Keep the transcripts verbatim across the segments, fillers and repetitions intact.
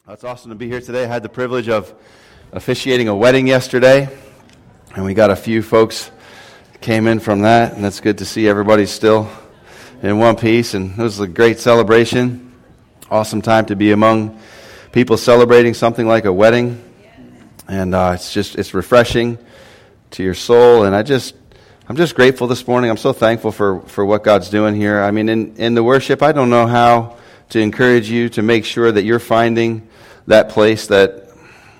It's awesome to be here today. I had the privilege of officiating a wedding yesterday, and we got a few folks came in from that, and it's good to see everybody still in one piece, and it was a great celebration. Awesome time to be among people celebrating something like a wedding, and uh, it's just, it's refreshing to your soul, and I just, I'm just grateful this morning. I'm so thankful for, for what God's doing here. I mean, in, in the worship, I don't know how to encourage you to make sure that you're finding that place that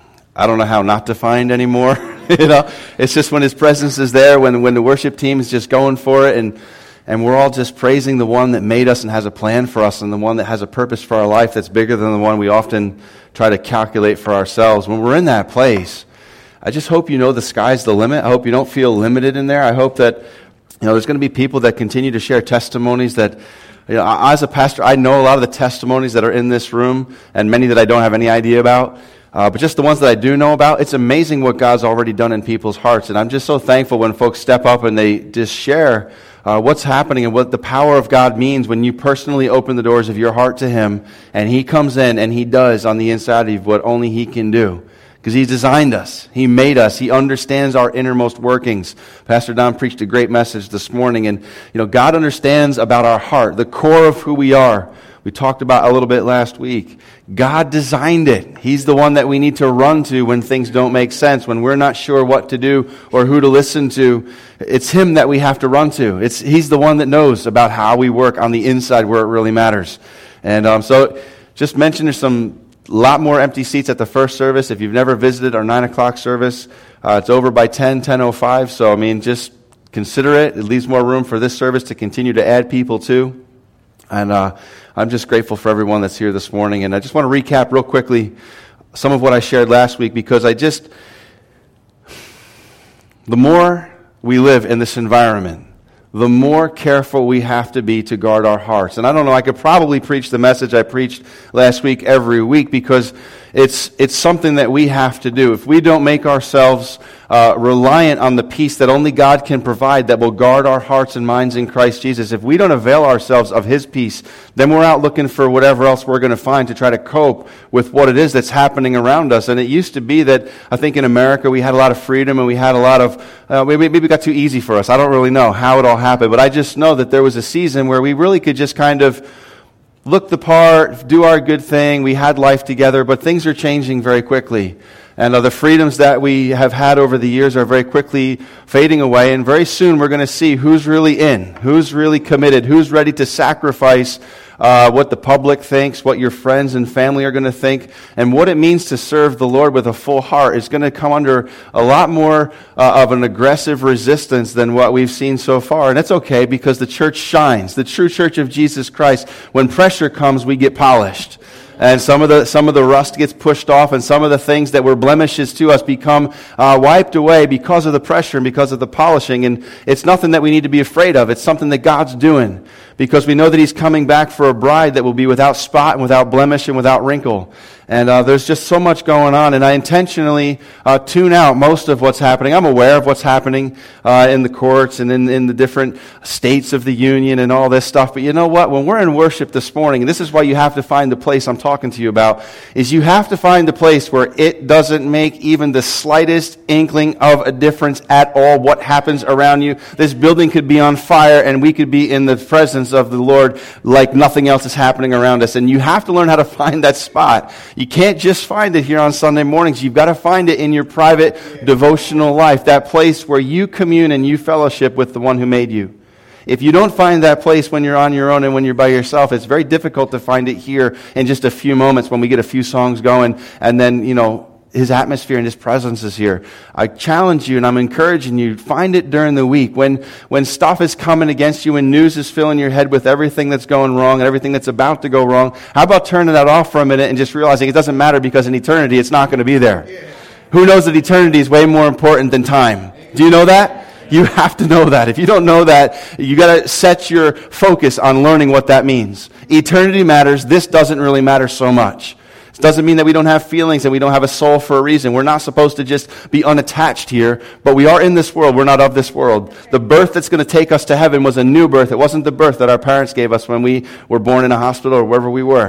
I don't know how not to find anymore. You know, it's just when His presence is there, when when the worship team is just going for it, and and we're all just praising the one that made us and has a plan for us, and the one that has a purpose for our life that's bigger than the one we often try to calculate for ourselves. When we're in that place, I just hope you know the sky's the limit. I hope you don't feel limited in there. I hope that, you know, there's going to be people that continue to share testimonies that, you know, as a pastor, I know a lot of the testimonies that are in this room, and many that I don't have any idea about. Uh, but just the ones that I do know about, it's amazing what God's already done in people's hearts. And I'm just so thankful when folks step up and they just share uh, what's happening and what the power of God means when you personally open the doors of your heart to Him, and He comes in and He does on the inside of you what only He can do. Because He designed us. He made us. He understands our innermost workings. Pastor Don preached a great message this morning. And, you know, God understands about our heart, the core of who we are. We talked about a little bit last week. God designed it. He's the one that we need to run to when things don't make sense, when we're not sure what to do or who to listen to. It's Him that we have to run to. It's He's the one that knows about how we work on the inside where it really matters. And um, so just mention there's some A lot more empty seats at the first service. If you've never visited our nine o'clock service, uh, it's over by ten, ten oh five. So, I mean, just consider it. It leaves more room for this service to continue to add people to. And uh, I'm just grateful for everyone that's here this morning. And I just want to recap real quickly some of what I shared last week, because I just, the more we live in this environment, the more careful we have to be to guard our hearts. And I don't know, I could probably preach the message I preached last week every week, because it's it's something that we have to do. If we don't make ourselves uh, reliant on the peace that only God can provide, that will guard our hearts and minds in Christ Jesus, if we don't avail ourselves of His peace, then we're out looking for whatever else we're going to find to try to cope with what it is that's happening around us. And it used to be that, I think in America, we had a lot of freedom, and we had a lot of, uh, maybe, maybe it got too easy for us. I don't really know how it all happened, but I just know that there was a season where we really could just kind of look the part, do our good thing. We had life together, but things are changing very quickly. And uh, the freedoms that we have had over the years are very quickly fading away. And very soon we're going to see who's really in, who's really committed, who's ready to sacrifice uh, what the public thinks, what your friends and family are going to think, and what it means to serve the Lord with a full heart is going to come under a lot more uh, of an aggressive resistance than what we've seen so far. And that's okay, because the church shines. The true church of Jesus Christ, when pressure comes, we get polished. And some of the some of the rust gets pushed off, and some of the things that were blemishes to us become uh, wiped away because of the pressure and because of the polishing. And it's nothing that we need to be afraid of. It's something that God's doing, because we know that He's coming back for a bride that will be without spot and without blemish and without wrinkle. And uh, there's just so much going on, and I intentionally uh, tune out most of what's happening. I'm aware of what's happening uh, in the courts and in, in the different states of the union and all this stuff. But you know what? When we're in worship this morning, and this is why you have to find the place I'm talking to you about, is you have to find the place where it doesn't make even the slightest inkling of a difference at all what happens around you. This building could be on fire, and we could be in the presence of the Lord like nothing else is happening around us. And you have to learn how to find that spot. You can't just find it here on Sunday mornings. You've got to find it in your private devotional life, that place where you commune and you fellowship with the one who made you. If you don't find that place when you're on your own and when you're by yourself, it's very difficult to find it here in just a few moments when we get a few songs going, and then, you know, His atmosphere and His presence is here. I challenge you, and I'm encouraging you, find it during the week. When when stuff is coming against you and news is filling your head with everything that's going wrong and everything that's about to go wrong, how about turning that off for a minute and just realizing it doesn't matter, because in eternity it's not going to be there. Yeah. Who knows that eternity is way more important than time? Do you know that? You have to know that. If you don't know that, you got to set your focus on learning what that means. Eternity matters. This doesn't really matter so much. Doesn't mean that we don't have feelings and we don't have a soul for a reason. We're not supposed to just be unattached here, but we are in this world. We're not of this world. The birth that's going to take us to heaven was a new birth. It wasn't the birth that our parents gave us when we were born in a hospital or wherever we were.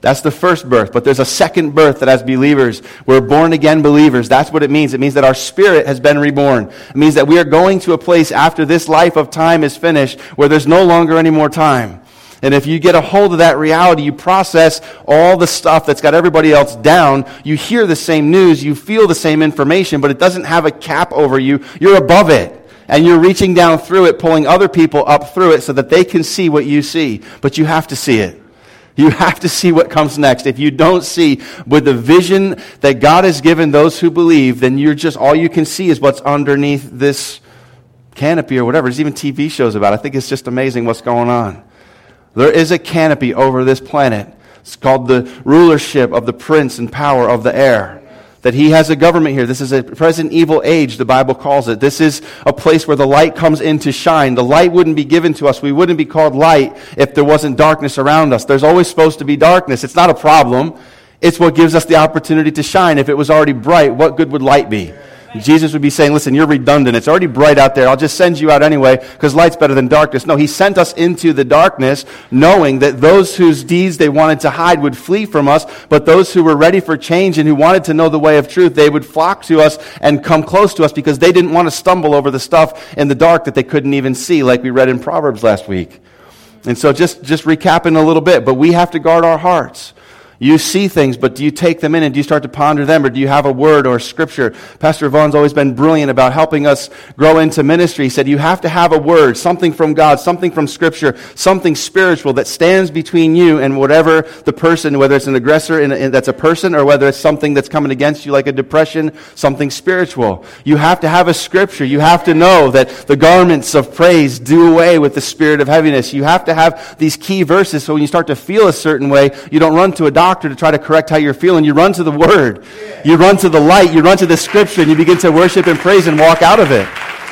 That's the first birth. But there's a second birth that as believers, we're born again believers. That's what it means. It means that our spirit has been reborn. It means that we are going to a place after this life of time is finished where there's no longer any more time. And if you get a hold of that reality, you process all the stuff that's got everybody else down. You hear the same news, you feel the same information, but it doesn't have a cap over you. You're above it. And you're reaching down through it, pulling other people up through it so that they can see what you see. But you have to see it. You have to see what comes next. If you don't see with the vision that God has given those who believe, then you're just, all you can see is what's underneath this canopy or whatever. There's even T V shows about it. I think it's just amazing what's going on. There is a canopy over this planet. It's called the rulership of the prince and power of the air. That he has a government here. This is a present evil age, the Bible calls it. This is a place where the light comes in to shine. The light wouldn't be given to us. We wouldn't be called light if there wasn't darkness around us. There's always supposed to be darkness. It's not a problem. It's what gives us the opportunity to shine. If it was already bright, what good would light be? Jesus would be saying, listen, you're redundant. It's already bright out there. I'll just send you out anyway because light's better than darkness. No, he sent us into the darkness knowing that those whose deeds they wanted to hide would flee from us, but those who were ready for change and who wanted to know the way of truth, they would flock to us and come close to us because they didn't want to stumble over the stuff in the dark that they couldn't even see, like we read in Proverbs last week. And so just, just recapping a little bit, but we have to guard our hearts. You see things, but do you take them in and do you start to ponder them, or do you have a word or a scripture? Pastor Vaughn's always been brilliant about helping us grow into ministry. He said you have to have a word, something from God, something from scripture, something spiritual that stands between you and whatever the person, whether it's an aggressor in a, in, that's a person, or whether it's something that's coming against you like a depression, something spiritual. You have to have a scripture. You have to know that the garments of praise do away with the spirit of heaviness. You have to have these key verses so when you start to feel a certain way, you don't run to a doctor to try to correct how you're feeling. You run to the Word. You run to the light. You run to the Scripture, and you begin to worship and praise and walk out of it.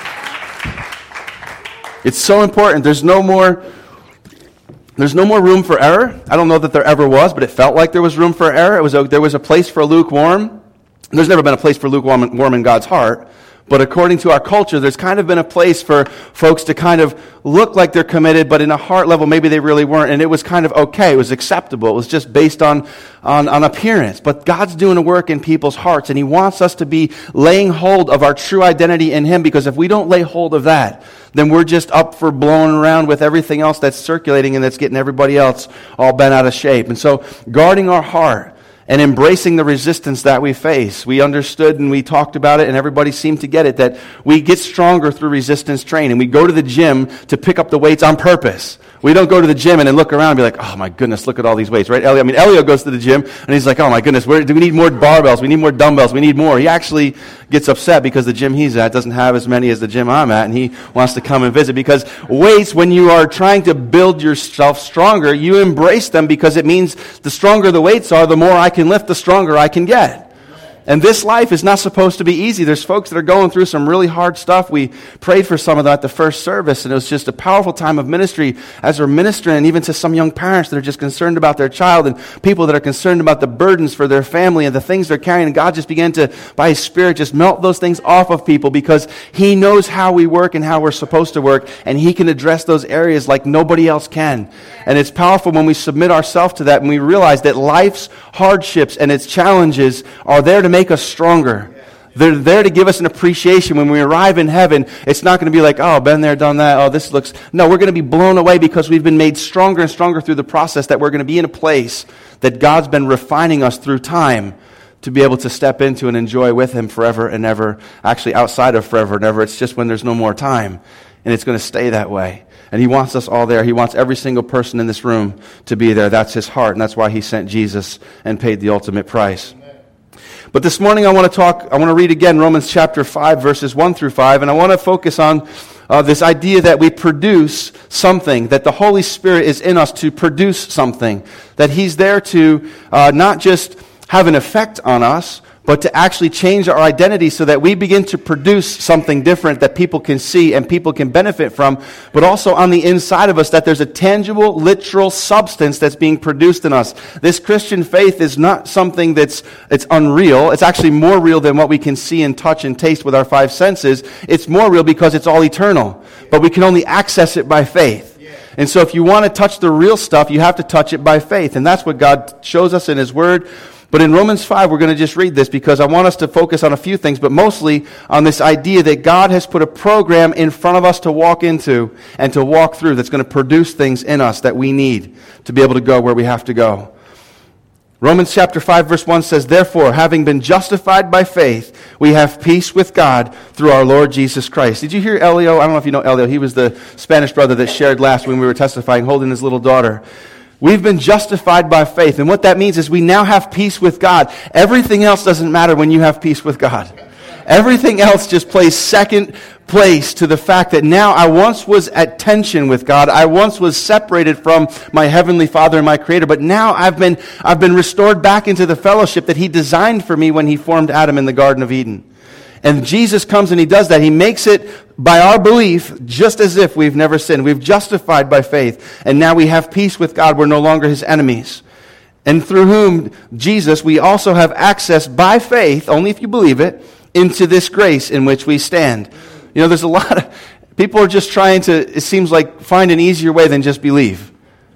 It's so important. There's no more, there's no more room for error. I don't know that there ever was, but it felt like there was room for error. It was a, there was a place for lukewarm. There's never been a place for lukewarm warm in God's heart. But according to our culture, there's kind of been a place for folks to kind of look like they're committed, but in a heart level, maybe they really weren't. And it was kind of okay. It was acceptable. It was just based on, on, on appearance. But God's doing a work in people's hearts, and He wants us to be laying hold of our true identity in Him, because if we don't lay hold of that, then we're just up for blowing around with everything else that's circulating and that's getting everybody else all bent out of shape. And so guarding our heart and embracing the resistance that we face. We understood and we talked about it, and everybody seemed to get it, that we get stronger through resistance training. We go to the gym to pick up the weights on purpose. We don't go to the gym and then look around and be like, oh my goodness, look at all these weights, right? Elio, I mean, Elio goes to the gym and he's like, oh my goodness, where, do we need more barbells? We need more dumbbells. We need more. He actually gets upset because the gym he's at doesn't have as many as the gym I'm at, and he wants to come and visit, because weights, when you are trying to build yourself stronger, you embrace them because it means the stronger the weights are, the more I can lift, the stronger I can get. And this life is not supposed to be easy. There's folks that are going through some really hard stuff. We prayed for some of that at the first service, and it was just a powerful time of ministry as we're ministering, and even to some young parents that are just concerned about their child, and people that are concerned about the burdens for their family and the things they're carrying. And God just began to, by His Spirit, just melt those things off of people, because He knows how we work and how we're supposed to work, and He can address those areas like nobody else can. And it's powerful when we submit ourselves to that, and we realize that life's hardships and its challenges are there to make us stronger. They're there to give us an appreciation. When we arrive in heaven, it's not going to be like, oh, been there, done that, oh, this looks... No, we're going to be blown away because we've been made stronger and stronger through the process, that we're going to be in a place that God's been refining us through time to be able to step into and enjoy with Him forever and ever. Actually, outside of forever and ever, it's just when there's no more time. And it's going to stay that way. And He wants us all there. He wants every single person in this room to be there. That's His heart, and that's why He sent Jesus and paid the ultimate price. But this morning I want to talk, I want to read again Romans chapter five, verses one through five, and I want to focus on uh, this idea that we produce something, that the Holy Spirit is in us to produce something, that He's there to uh, not just have an effect on us, but to actually change our identity so that we begin to produce something different that people can see and people can benefit from, but also on the inside of us, that there's a tangible, literal substance that's being produced in us. This Christian faith is not something that's it's unreal. It's actually more real than what we can see and touch and taste with our five senses. It's more real because it's all eternal, but we can only access it by faith. And so if you want to touch the real stuff, you have to touch it by faith. And that's what God shows us in his word. But in Romans five, we're going to just read this because I want us to focus on a few things, but mostly on this idea that God has put a program in front of us to walk into and to walk through that's going to produce things in us that we need to be able to go where we have to go. Romans chapter five verse one says, "Therefore, having been justified by faith, we have peace with God through our Lord Jesus Christ." Did you hear Elio? I don't know if you know Elio. He was the Spanish brother that shared last when we were testifying, holding his little daughter. We've been justified by faith. And what that means is we now have peace with God. Everything else doesn't matter when you have peace with God. Everything else just plays second place to the fact that now I once was at tension with God. I once was separated from my heavenly Father and my Creator, but now I've been I've been restored back into the fellowship that he designed for me when he formed Adam in the Garden of Eden. And Jesus comes and he does that. He makes it by our belief just as if we've never sinned. We've justified by faith, and now we have peace with God. We're no longer his enemies. And through whom, Jesus, we also have access by faith, only if you believe it, into this grace in which we stand. You know, there's a lot of people are just trying to, it seems like, find an easier way than just believe.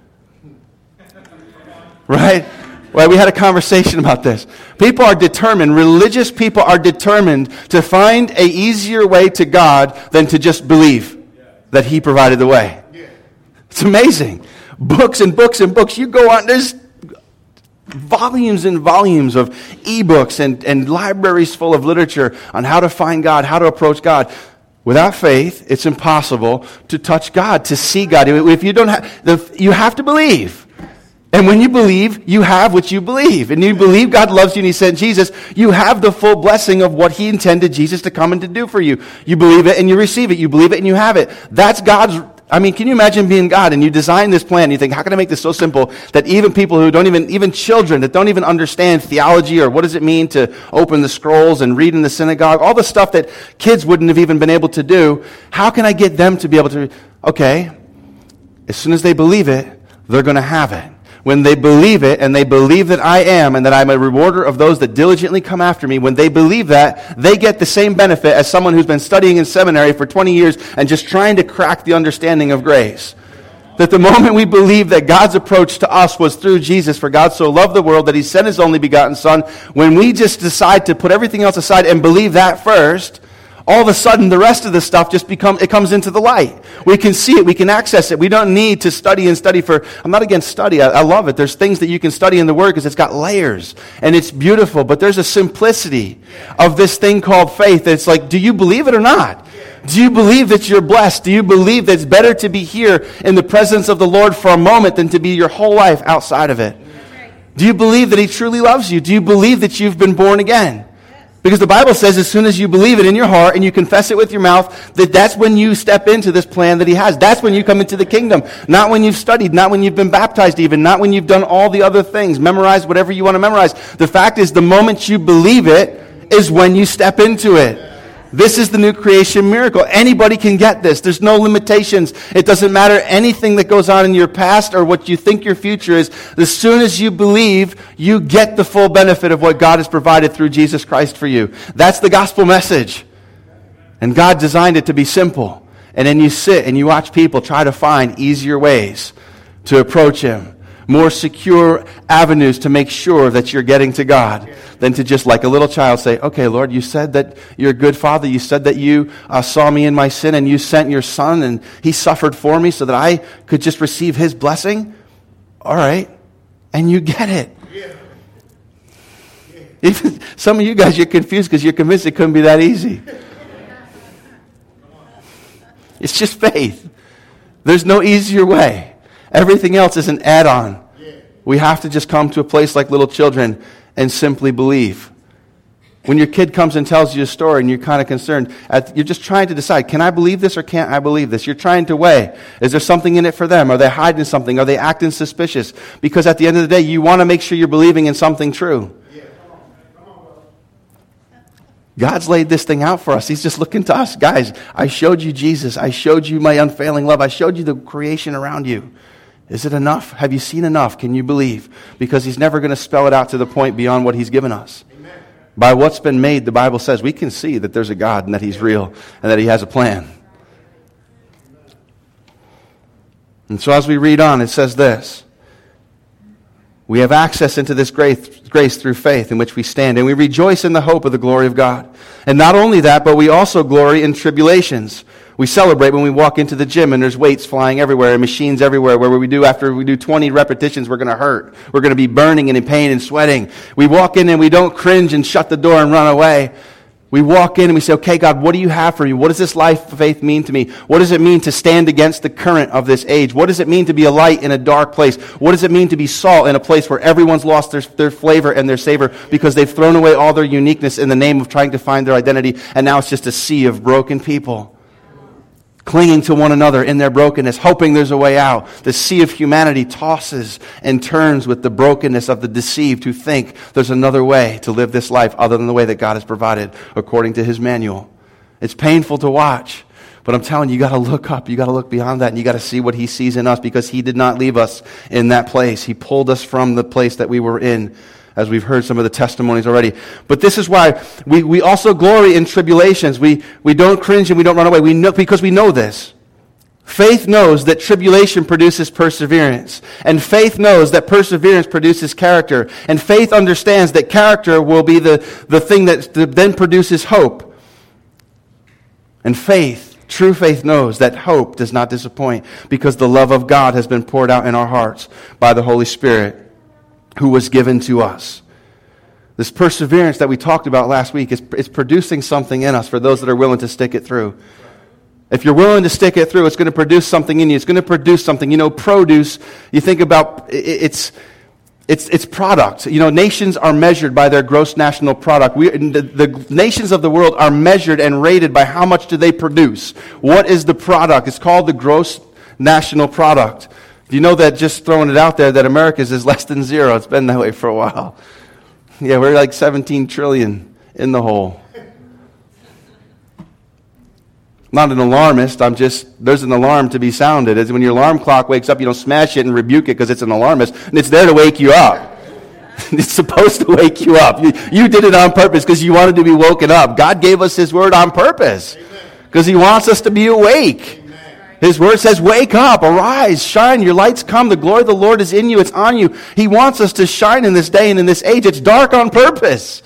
Right? Well, we had a conversation about this. People are determined, religious people are determined to find an easier way to God than to just believe that he provided the way. It's amazing. Books and books and books. You go on, there's volumes and volumes of ebooks and, and libraries full of literature on how to find God, how to approach God. Without faith, it's impossible to touch God, to see God. If you don't have, the, you have to believe. And when you believe, you have what you believe. And you believe God loves you and he sent Jesus, you have the full blessing of what he intended Jesus to come and to do for you. You believe it and you receive it. You believe it and you have it. That's God's, I mean, can you imagine being God and you design this plan and you think, how can I make this so simple that even people who don't even, even children that don't even understand theology or what does it mean to open the scrolls and read in the synagogue, all the stuff that kids wouldn't have even been able to do, how can I get them to be able to, okay, as soon as they believe it, they're going to have it. When they believe it, and they believe that I am, and that I'm a rewarder of those that diligently come after me, when they believe that, they get the same benefit as someone who's been studying in seminary for twenty years and just trying to crack the understanding of grace. That the moment we believe that God's approach to us was through Jesus, for God so loved the world that he sent his only begotten Son, when we just decide to put everything else aside and believe that first, all of a sudden the rest of the stuff just become it comes into the light. We can see it, we can access it. We don't need to study and study for, I'm not against study, I, I love it. There's things that you can study in the Word because it's got layers and it's beautiful, but there's a simplicity of this thing called faith. It's like, do you believe it or not? Do you believe that you're blessed? Do you believe that it's better to be here in the presence of the Lord for a moment than to be your whole life outside of it? Do you believe that he truly loves you? Do you believe that you've been born again? Because the Bible says as soon as you believe it in your heart and you confess it with your mouth, that that's when you step into this plan that he has. That's when you come into the kingdom. Not when you've studied, not when you've been baptized even, not when you've done all the other things, memorize whatever you want to memorize. The fact is the moment you believe it is when you step into it. This is the new creation miracle. Anybody can get this. There's no limitations. It doesn't matter anything that goes on in your past or what you think your future is. As soon as you believe, you get the full benefit of what God has provided through Jesus Christ for you. That's the gospel message. And God designed it to be simple. And then you sit and you watch people try to find easier ways to approach him. More secure avenues to make sure that you're getting to God than to just like a little child say, okay, Lord, you said that you're a good father. You said that you uh, saw me in my sin and you sent your son and he suffered for me so that I could just receive his blessing. All right. And you get it. Yeah. Yeah. Even some of you guys, you're confused because you're convinced it couldn't be that easy. It's just faith. There's no easier way. Everything else is an add-on. We have to just come to a place like little children and simply believe. When your kid comes and tells you a story and you're kind of concerned, you're just trying to decide, can I believe this or can't I believe this? You're trying to weigh, is there something in it for them? Are they hiding something? Are they acting suspicious? Because at the end of the day, you want to make sure you're believing in something true. God's laid this thing out for us. He's just looking to us. Guys, I showed you Jesus. I showed you my unfailing love. I showed you the creation around you. Is it enough? Have you seen enough? Can you believe? Because he's never going to spell it out to the point beyond what he's given us. Amen. By what's been made, the Bible says we can see that there's a God and that he's real and that he has a plan. And so as we read on, it says this. We have access into this grace, grace through faith in which we stand, and we rejoice in the hope of the glory of God. And not only that, but we also glory in tribulations. We celebrate when we walk into the gym and there's weights flying everywhere and machines everywhere. Where we do after we do twenty repetitions, we're going to hurt. We're going to be burning and in pain and sweating. We walk in and we don't cringe and shut the door and run away. We walk in and we say, okay, God, what do you have for me? What does this life of faith mean to me? What does it mean to stand against the current of this age? What does it mean to be a light in a dark place? What does it mean to be salt in a place where everyone's lost their, their flavor and their savor because they've thrown away all their uniqueness in the name of trying to find their identity, and now it's just a sea of broken people clinging to one another in their brokenness, hoping there's a way out. The sea of humanity tosses and turns with the brokenness of the deceived who think there's another way to live this life other than the way that God has provided according to His manual. It's painful to watch, but I'm telling you, you got to look up. You got to look beyond that, and you got to see what He sees in us, because He did not leave us in that place. He pulled us from the place that we were in, as we've heard some of the testimonies already. But this is why we, we also glory in tribulations. We, we don't cringe and we don't run away. We know, because we know this. Faith knows that tribulation produces perseverance. And faith knows that perseverance produces character. And faith understands that character will be the, the thing that then produces hope. And faith, true faith, knows that hope does not disappoint, because the love of God has been poured out in our hearts by the Holy Spirit, who was given to us. This perseverance that we talked about last week is, is producing something in us for those that are willing to stick it through. If you're willing to stick it through, it's going to produce something in you. It's going to produce something. You know, produce, you think about, it's it's it's product. You know, nations are measured by their gross national product. We, the, the nations of the world are measured and rated by how much do they produce. What is the product? It's called the gross national product. Do you know that, just throwing it out there, that America's is less than zero? It's been that way for a while. Yeah, we're like seventeen trillion in the hole. Not an alarmist. I'm just, there's an alarm to be sounded. As when your alarm clock wakes up, you don't smash it and rebuke it because it's an alarmist. And it's there to wake you up. It's supposed to wake you up. You, you did it on purpose because you wanted to be woken up. God gave us His word on purpose because He wants us to be awake. His word says, wake up, arise, shine, your light's come, the glory of the Lord is in you, it's on you. He wants us to shine in this day and in this age. It's dark on purpose.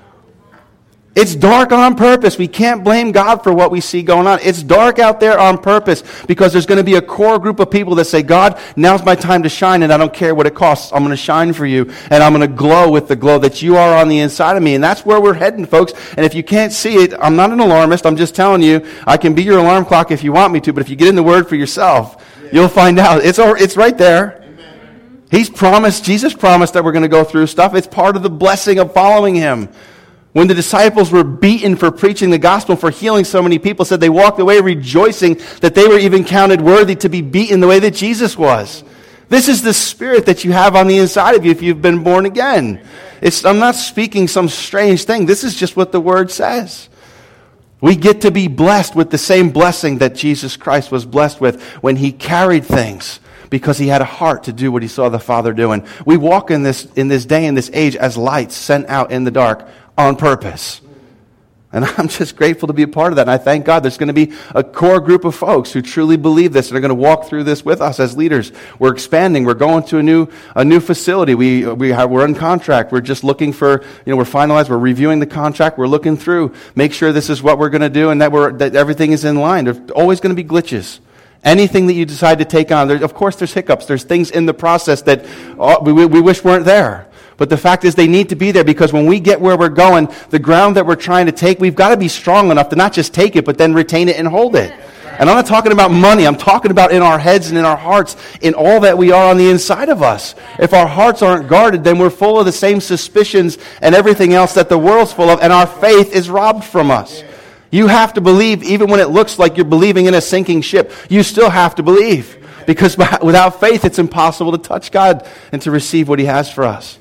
It's dark on purpose. We can't blame God for what we see going on. It's dark out there on purpose because there's going to be a core group of people that say, God, now's my time to shine, and I don't care what it costs. I'm going to shine for you, and I'm going to glow with the glow that you are on the inside of me. And that's where we're heading, folks. And if you can't see it, I'm not an alarmist. I'm just telling you, I can be your alarm clock if you want me to, but if you get in the Word for yourself, you'll find out. It's, it's right there. He's promised, Jesus promised that we're going to go through stuff. It's part of the blessing of following Him. When the disciples were beaten for preaching the gospel, for healing so many people, said they walked away rejoicing that they were even counted worthy to be beaten the way that Jesus was. This is the spirit that you have on the inside of you if you've been born again. It's, I'm not speaking some strange thing. This is just what the Word says. We get to be blessed with the same blessing that Jesus Christ was blessed with when He carried things, because He had a heart to do what He saw the Father doing. We walk in this in this day and this age as lights sent out in the dark on purpose. And I'm just grateful to be a part of that. And I thank God there's going to be a core group of folks who truly believe this and are going to walk through this with us as leaders. We're expanding. We're going to a new a new facility. We we have, we're in contract. We're just looking for, you know, we're finalized. We're reviewing the contract. We're looking through, make sure this is what we're going to do and that we're that everything is in line. There's always going to be glitches. Anything that you decide to take on, there, of course there's hiccups. There's things in the process that uh, we, we wish weren't there. But the fact is they need to be there, because when we get where we're going, the ground that we're trying to take, we've got to be strong enough to not just take it, but then retain it and hold it. And I'm not talking about money. I'm talking about in our heads and in our hearts, in all that we are on the inside of us. If our hearts aren't guarded, then we're full of the same suspicions and everything else that the world's full of, and our faith is robbed from us. You have to believe even when it looks like you're believing in a sinking ship. You still have to believe, because without faith it's impossible to touch God and to receive what He has for us.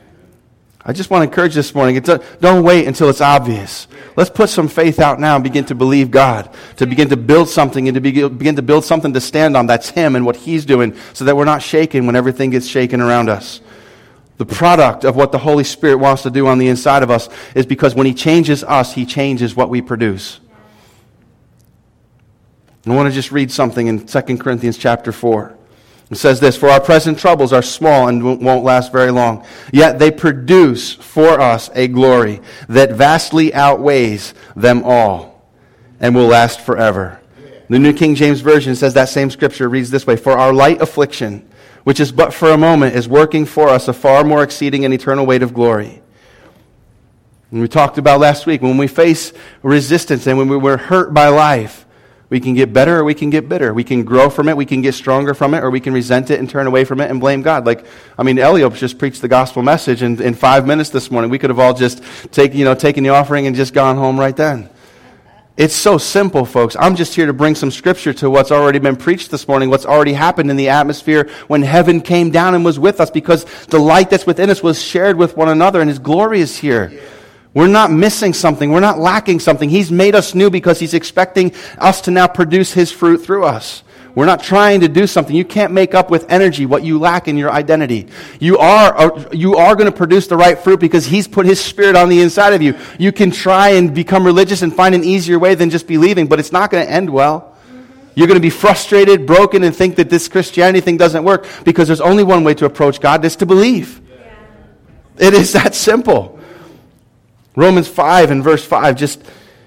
I just want to encourage this morning, it's a, don't wait until it's obvious. Let's put some faith out now and begin to believe God, to begin to build something and to begin, begin to build something to stand on. That's Him and what He's doing, so that we're not shaken when everything gets shaken around us. The product of what the Holy Spirit wants to do on the inside of us is because when He changes us, He changes what we produce. I want to just read something in Second Corinthians chapter four. It says this, for our present troubles are small and won't last very long, yet they produce for us a glory that vastly outweighs them all and will last forever. The New King James Version says that same scripture reads this way, for our light affliction, which is but for a moment, is working for us a far more exceeding and eternal weight of glory. And we talked about last week, when we face resistance and when we're hurt by life, we can get better or we can get bitter. We can grow from it, we can get stronger from it, or we can resent it and turn away from it and blame God. Like, I mean, Eliop just preached the gospel message in, in five minutes this morning. We could have all just take, you know, taken the offering and just gone home right then. It's so simple, folks. I'm just here to bring some scripture to what's already been preached this morning, what's already happened in the atmosphere when heaven came down and was with us, because the light that's within us was shared with one another, and His glory is here. We're not missing something. We're not lacking something. He's made us new because He's expecting us to now produce His fruit through us. We're not trying to do something. You can't make up with energy what you lack in your identity. You are you are going to produce the right fruit because He's put His Spirit on the inside of you. You can try and become religious and find an easier way than just believing, but it's not going to end well. You're going to be frustrated, broken, and think that this Christianity thing doesn't work because there's only one way to approach God, is to believe. Yeah. It is that simple. Romans five and verse five, just,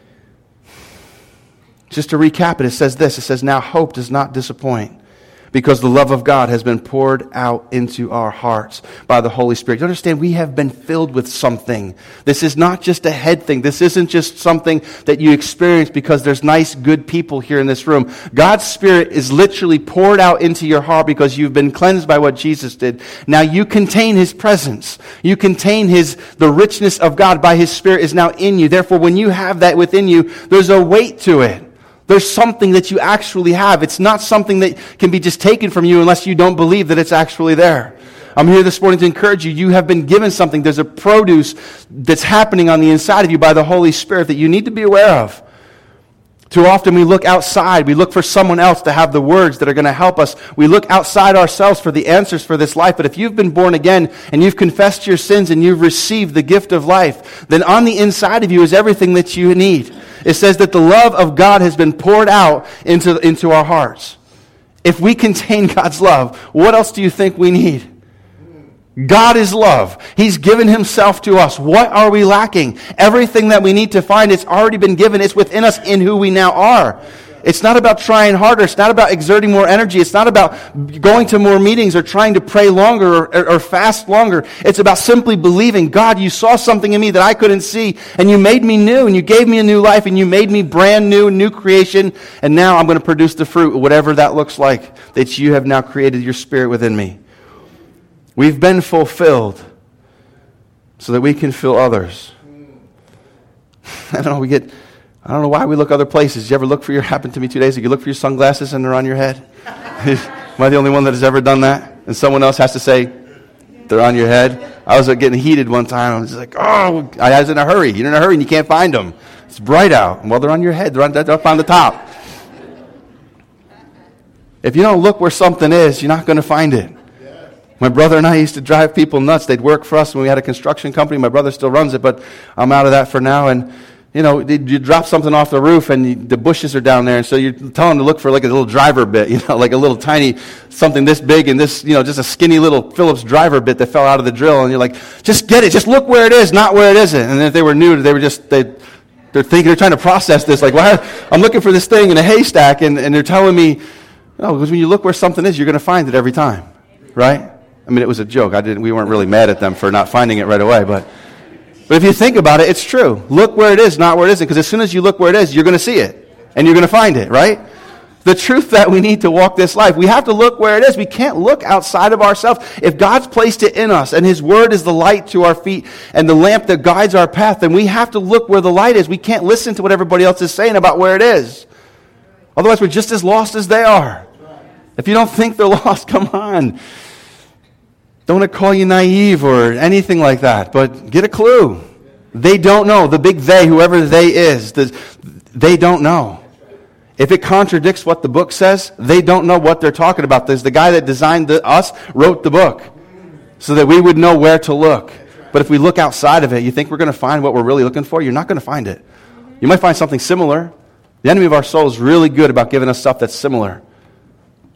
just to recap it, it says this. It says, now hope does not disappoint because the love of God has been poured out into our hearts by the Holy Spirit. You understand, we have been filled with something. This is not just a head thing. This isn't just something that you experience because there's nice, good people here in this room. God's Spirit is literally poured out into your heart because you've been cleansed by what Jesus did. Now you contain His presence. You contain His, the richness of God by His Spirit is now in you. Therefore, when you have that within you, there's a weight to it. There's something that you actually have. It's not something that can be just taken from you unless you don't believe that it's actually there. I'm here this morning to encourage you. You have been given something. There's a produce that's happening on the inside of you by the Holy Spirit that you need to be aware of. Too often we look outside. We look for someone else to have the words that are going to help us. We look outside ourselves for the answers for this life. But if you've been born again and you've confessed your sins and you've received the gift of life, then on the inside of you is everything that you need. It says that the love of God has been poured out into, into our hearts. If we contain God's love, what else do you think we need? God is love. He's given Himself to us. What are we lacking? Everything that we need to find, it's already been given. It's within us in who we now are. It's not about trying harder. It's not about exerting more energy. It's not about going to more meetings or trying to pray longer or, or, or fast longer. It's about simply believing, God, you saw something in me that I couldn't see, and you made me new, and you gave me a new life, and you made me brand new, new creation, and now I'm going to produce the fruit, whatever that looks like, that you have now created your Spirit within me. We've been fulfilled so that we can fill others. I don't know, we get... I don't know why we look other places. Did you ever look for your, happened to me two days ago, you look for your sunglasses and they're on your head? Am I the only one that has ever done that? And someone else has to say, they're on your head? I was getting heated one time. I was like, oh, I was in a hurry. You're in a hurry and you can't find them. It's bright out. Well, they're on your head. They're, on, they're up on the top. If you don't look where something is, you're not going to find it. My brother and I used to drive people nuts. They'd work for us when we had a construction company. My brother still runs it, but I'm out of that for now. And you know, you drop something off the roof and you, the bushes are down there, and so you're telling them to look for like a little driver bit, you know, like a little tiny something this big and this, you know, just a skinny little Phillips driver bit that fell out of the drill, and you're like, just get it, just look where it is, not where it isn't. And if they were new, they were just, they, they're thinking, they're trying to process this, like, well, I'm looking for this thing in a haystack, and, and they're telling me, no, because when you look where something is, you're going to find it every time, right? I mean, it was a joke. I didn't, we weren't really mad at them for not finding it right away, but... But if you think about it, it's true. Look where it is, not where it isn't. Because as soon as you look where it is, you're going to see it. And you're going to find it, right? The truth that we need to walk this life, we have to look where it is. We can't look outside of ourselves. If God's placed it in us, and His Word is the light to our feet and the lamp that guides our path, then we have to look where the light is. We can't listen to what everybody else is saying about where it is. Otherwise, we're just as lost as they are. If you don't think they're lost, come on. Don't want to call you naive or anything like that, but get a clue. They don't know. The big they, whoever they is, they don't know. If it contradicts what the book says, they don't know what they're talking about. There's the guy that designed the, us, wrote the book so that we would know where to look. But if we look outside of it, you think we're going to find what we're really looking for? You're not going to find it. You might find something similar. The enemy of our soul is really good about giving us stuff that's similar.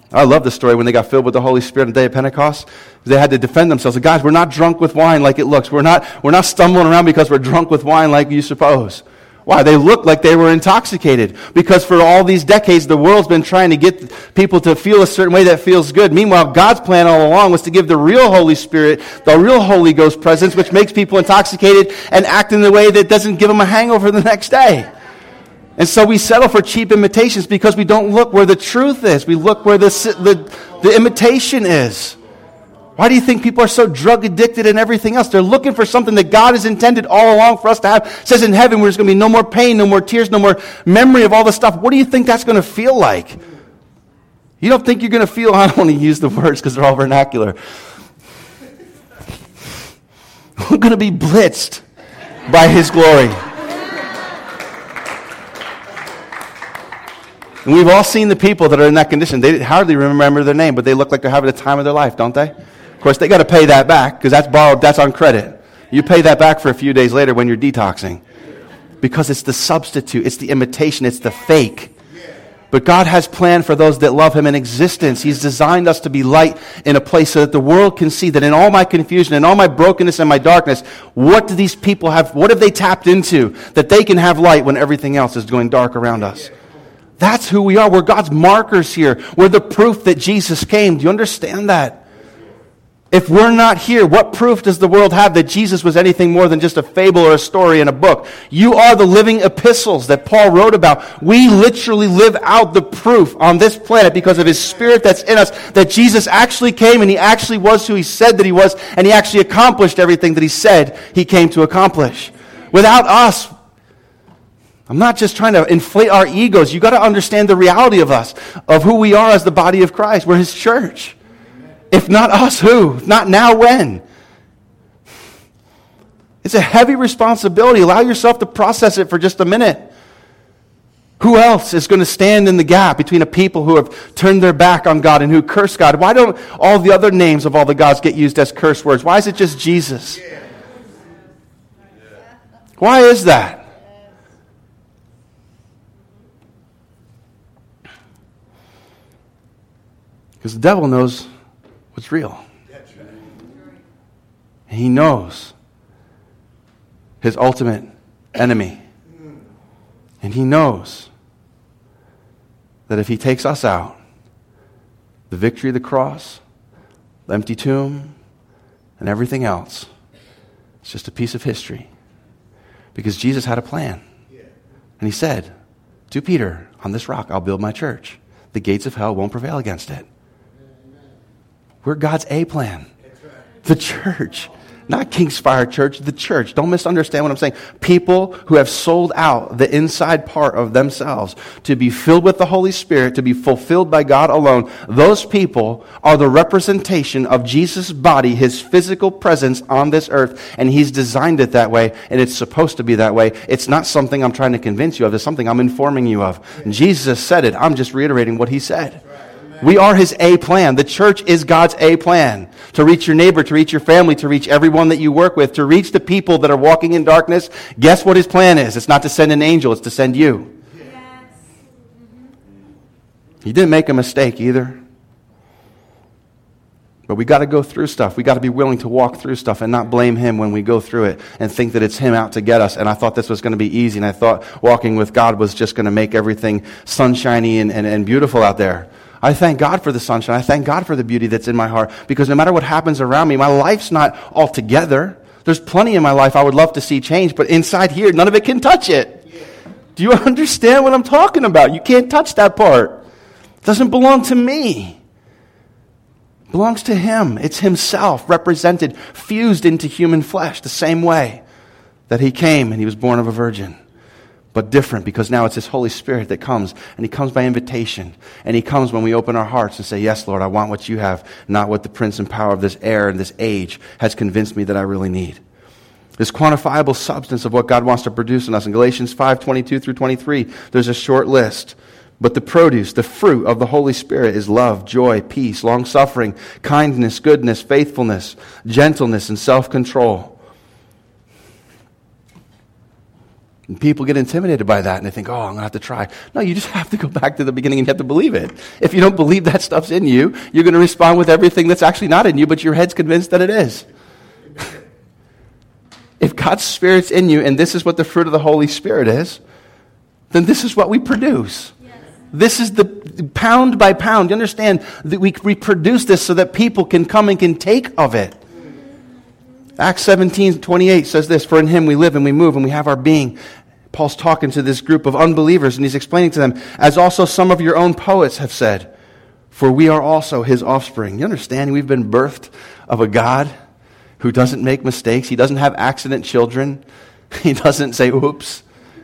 I love the story when they got filled with the Holy Spirit on the day of Pentecost. They had to defend themselves. Like, guys, we're not drunk with wine like it looks. We're not, we're not stumbling around because we're drunk with wine like you suppose. Why? They looked like they were intoxicated. Because for all these decades, the world's been trying to get people to feel a certain way that feels good. Meanwhile, God's plan all along was to give the real Holy Spirit, the real Holy Ghost presence, which makes people intoxicated and act in a way that doesn't give them a hangover the next day. And so we settle for cheap imitations because we don't look where the truth is. We look where the, the, the imitation is. Why do you think people are so drug addicted and everything else? They're looking for something that God has intended all along for us to have. It says in heaven there's going to be no more pain, no more tears, no more memory of all this stuff. What do you think that's going to feel like? You don't think you're going to feel, I don't want to use the words because they're all vernacular. We're going to be blitzed by His glory. And we've all seen the people that are in that condition. They hardly remember their name, but they look like they're having the time of their life, don't they? Of course, they got to pay that back because that's borrowed, that's on credit. You pay that back for a few days later when you're detoxing. Because it's the substitute, it's the imitation, it's the fake. But God has planned for those that love Him in existence. He's designed us to be light in a place so that the world can see that in all my confusion, in all my brokenness and my darkness, what do these people have, what have they tapped into that they can have light when everything else is going dark around us? That's who we are. We're God's markers here. We're the proof that Jesus came. Do you understand that? If we're not here, what proof does the world have that Jesus was anything more than just a fable or a story in a book? You are the living epistles that Paul wrote about. We literally live out the proof on this planet because of His Spirit that's in us that Jesus actually came and He actually was who He said that He was, and He actually accomplished everything that He said He came to accomplish. Without us, I'm not just trying to inflate our egos. You've got to understand the reality of us, of who we are as the body of Christ. We're His church. If not us, who? If not now, when? It's a heavy responsibility. Allow yourself to process it for just a minute. Who else is going to stand in the gap between a people who have turned their back on God and who curse God? Why don't all the other names of all the gods get used as curse words? Why is it just Jesus? Why is that? Because the devil knows what's real. He knows his ultimate enemy. And he knows that if he takes us out, the victory of the cross, the empty tomb, and everything else, it's just a piece of history. Because Jesus had a plan. And He said to Peter, on this rock I'll build my church. The gates of hell won't prevail against it. We're God's A plan. The church. Not Kingsfire Church, the church. Don't misunderstand what I'm saying. People who have sold out the inside part of themselves to be filled with the Holy Spirit, to be fulfilled by God alone. Those people are the representation of Jesus' body, His physical presence on this earth. And He's designed it that way, and it's supposed to be that way. It's not something I'm trying to convince you of. It's something I'm informing you of. And Jesus said it. I'm just reiterating what He said. We are His A plan. The church is God's A plan. To reach your neighbor, to reach your family, to reach everyone that you work with, to reach the people that are walking in darkness. Guess what His plan is? It's not to send an angel, it's to send you. Yes. He didn't make a mistake either. But we got to go through stuff. We got to be willing to walk through stuff and not blame Him when we go through it and think that it's Him out to get us. And I thought this was going to be easy, and I thought walking with God was just going to make everything sunshiny and, and, and beautiful out there. I thank God for the sunshine. I thank God for the beauty that's in my heart, because no matter what happens around me, my life's not all together. There's plenty in my life I would love to see change, but inside here, none of it can touch it. Do you understand what I'm talking about? You can't touch that part. It doesn't belong to me. It belongs to Him. It's Himself represented, fused into human flesh the same way that He came and He was born of a virgin. But different, because now it's His Holy Spirit that comes, and He comes by invitation. And He comes when we open our hearts and say, yes, Lord, I want what you have, not what the prince and power of this air and this age has convinced me that I really need. This quantifiable substance of what God wants to produce in us. In Galatians five, twenty-two through twenty-three, there's a short list. But the produce, the fruit of the Holy Spirit is love, joy, peace, long-suffering, kindness, goodness, faithfulness, gentleness, and self-control. And people get intimidated by that, and they think, oh, I'm going to have to try. No, you just have to go back to the beginning and you have to believe it. If you don't believe that stuff's in you, you're going to respond with everything that's actually not in you, but your head's convinced that it is. If God's Spirit's in you, and this is what the fruit of the Holy Spirit is, then this is what we produce. Yes. This is the pound by pound. You understand that we, we produce this so that people can come and can take of it. Acts seventeen twenty-eight says this, for in him we live and we move and we have our being. Paul's talking to this group of unbelievers, and he's explaining to them, as also some of your own poets have said, for we are also his offspring. You understand? We've been birthed of a God who doesn't make mistakes. He doesn't have accident children. He doesn't say, oops.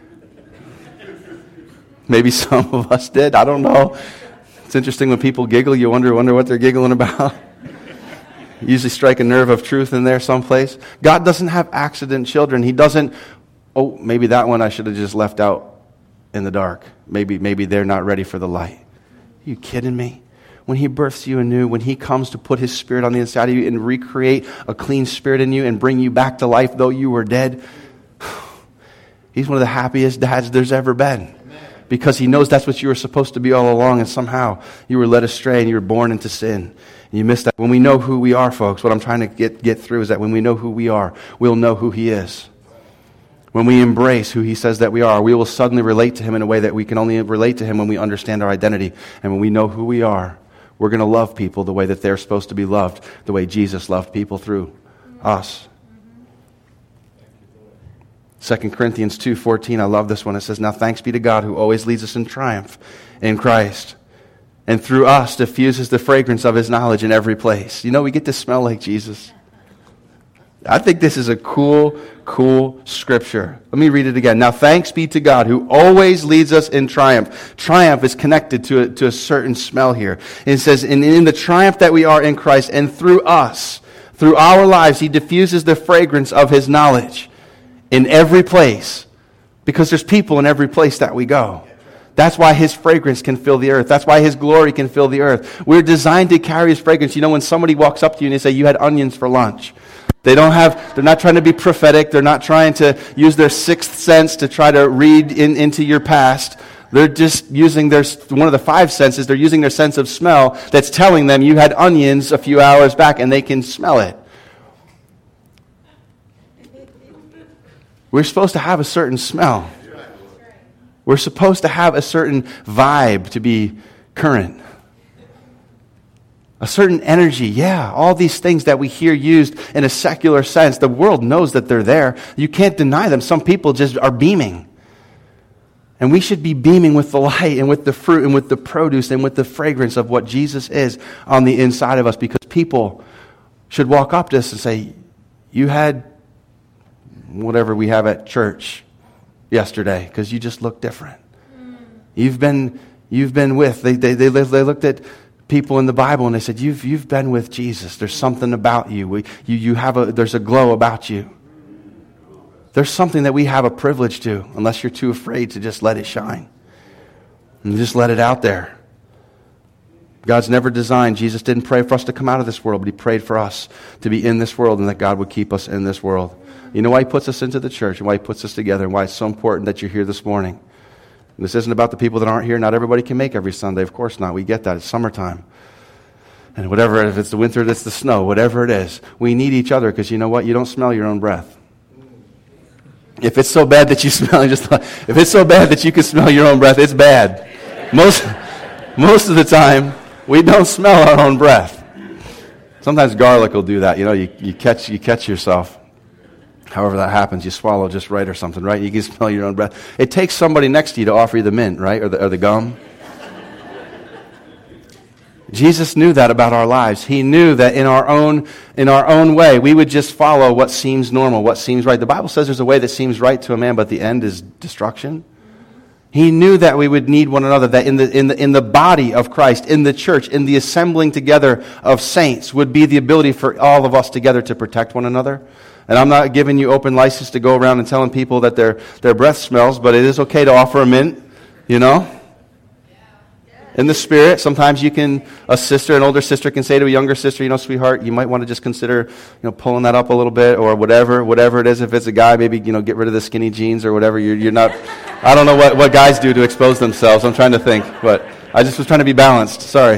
Maybe some of us did. I don't know. It's interesting when people giggle, you wonder, wonder what they're giggling about. Usually strike a nerve of truth in there someplace. God doesn't have accident children. He doesn't, oh, maybe that one I should have just left out in the dark. Maybe, maybe they're not ready for the light. Are you kidding me? When he births you anew, when he comes to put his Spirit on the inside of you and recreate a clean spirit in you and bring you back to life though you were dead, he's one of the happiest dads there's ever been. Because he knows that's what you were supposed to be all along, and somehow you were led astray and you were born into sin. And you missed that. When we know who we are, folks, what I'm trying to get, get through is that when we know who we are, we'll know who he is. When we embrace who he says that we are, we will suddenly relate to him in a way that we can only relate to him when we understand our identity. And when we know who we are, we're going to love people the way that they're supposed to be loved, the way Jesus loved people through us. Second Corinthians two fourteen, I love this one. It says, now thanks be to God who always leads us in triumph in Christ, and through us diffuses the fragrance of his knowledge in every place. You know, we get to smell like Jesus. I think this is a cool, cool scripture. Let me read it again. Now thanks be to God who always leads us in triumph. Triumph is connected to a, to a certain smell here. And it says, in, in the triumph that we are in Christ, and through us, through our lives, he diffuses the fragrance of his knowledge in every place, because there's people in every place that we go. That's why his fragrance can fill the earth. That's why his glory can fill the earth. We're designed to carry his fragrance. You know, when somebody walks up to you and they say, you had onions for lunch. They don't have, they're not trying to be prophetic. They're not trying to use their sixth sense to try to read in, into your past. They're just using their, one of the five senses, they're using their sense of smell that's telling them you had onions a few hours back, and they can smell it. We're supposed to have a certain smell. We're supposed to have a certain vibe to be current. A certain energy, yeah. All these things that we hear used in a secular sense, the world knows that they're there. You can't deny them. Some people just are beaming. And we should be beaming with the light and with the fruit and with the produce and with the fragrance of what Jesus is on the inside of us, because people should walk up to us and say, you had whatever we have at church yesterday, because you just look different. You've been you've been with, they they they, they looked at people in the Bible and they said, you've you've been with Jesus. There's something about you. We, you you have a there's a glow about you. There's something that we have a privilege to, unless you're too afraid to just let it shine. And just let it out there. God's never designed, Jesus didn't pray for us to come out of this world, but he prayed for us to be in this world and that God would keep us in this world. You know why he puts us into the church and why he puts us together and why it's so important that you're here this morning. And this isn't about the people that aren't here. Not everybody can make every Sunday. Of course not. We get that. It's summertime. And whatever, if it's the winter, it's the snow, whatever it is. We need each other, because you know what? You don't smell your own breath. If it's so bad that you smell, just if it's so bad that you can smell your own breath, it's bad. Most, most of the time, we don't smell our own breath. Sometimes garlic will do that. You know, you, you catch you catch yourself. However that happens, you swallow just right or something, right? You can smell your own breath. It takes somebody next to you to offer you the mint, right? Or the, or the gum. Jesus knew that about our lives. He knew that in our own in our own way, we would just follow what seems normal, what seems right. The Bible says there's a way that seems right to a man, but the end is destruction. He knew that we would need one another, that in the in the in the body of Christ, in the church, in the assembling together of saints would be the ability for all of us together to protect one another. And I'm not giving you open license to go around and telling people that their, their breath smells, but it is okay to offer a mint, you know? in the Spirit. Sometimes you can, a sister, an older sister can say to a younger sister, you know, sweetheart, you might want to just consider, you know, pulling that up a little bit or whatever, whatever it is. If it's a guy, maybe, you know, get rid of the skinny jeans or whatever. You're, you're not, I don't know what, what guys do to expose themselves. I'm trying to think, but I just was trying to be balanced. Sorry.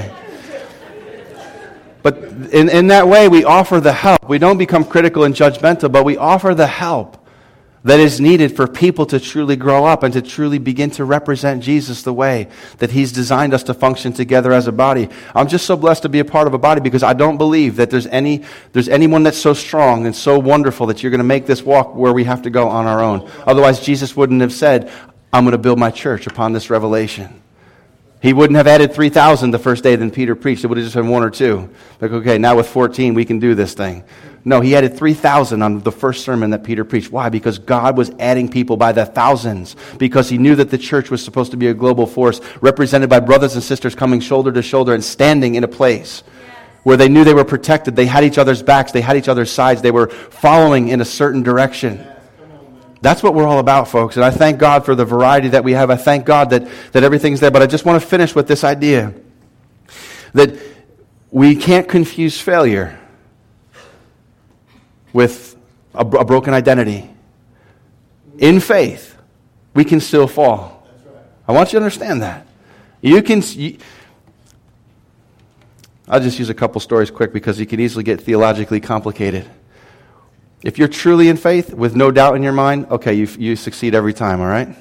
But in, in that way, we offer the help. We don't become critical and judgmental, but we offer the help that is needed for people to truly grow up and to truly begin to represent Jesus the way that He's designed us to function together as a body. I'm just so blessed to be a part of a body because I don't believe that there's any there's anyone that's so strong and so wonderful that you're going to make this walk where we have to go on our own. Otherwise, Jesus wouldn't have said, I'm going to build my church upon this revelation. He wouldn't have added three thousand the first day that Peter preached. It would have just been one or two. Like, okay, now with fourteen, we can do this thing. No, he added three thousand on the first sermon that Peter preached. Why? Because God was adding people by the thousands. Because He knew that the church was supposed to be a global force, represented by brothers and sisters coming shoulder to shoulder and standing in a place where they knew they were protected. They had each other's backs. They had each other's sides. They were following in a certain direction. That's what we're all about, folks. And I thank God for the variety that we have. I thank God that, that everything's there. But I just want to finish with this idea that we can't confuse failure with a, a broken identity. In faith, we can still fall. I want you to understand that. You can... You, I'll just use a couple stories quick because you can easily get theologically complicated. If you're truly in faith, with no doubt in your mind, okay, you you succeed every time, all right?